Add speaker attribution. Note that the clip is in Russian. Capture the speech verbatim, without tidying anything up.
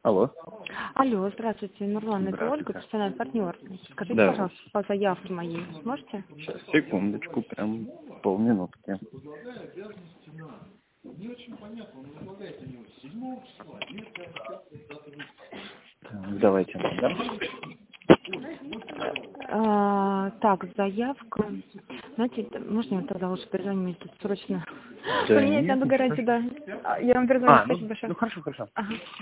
Speaker 1: Алло.
Speaker 2: Алло, здравствуйте, Нурлан, это Ольга,
Speaker 1: Здравствуйте.
Speaker 2: профессиональный партнер. Скажите,
Speaker 1: Да.
Speaker 2: пожалуйста, по заявке моей сможете?
Speaker 1: Сейчас, секундочку, прям полминутки. Так, давайте. Да?
Speaker 2: А, так, заявка. Знаете, можно я тогда лучше перезвоню, мне тут срочно
Speaker 1: Да
Speaker 2: поменять
Speaker 1: нет,
Speaker 2: надо
Speaker 1: ничего
Speaker 2: гарантию,
Speaker 1: страшного.
Speaker 2: да. А, Я вам перезвоню,
Speaker 1: А, ну,
Speaker 2: спасибо большое.
Speaker 1: ну хорошо, хорошо.
Speaker 2: Ага.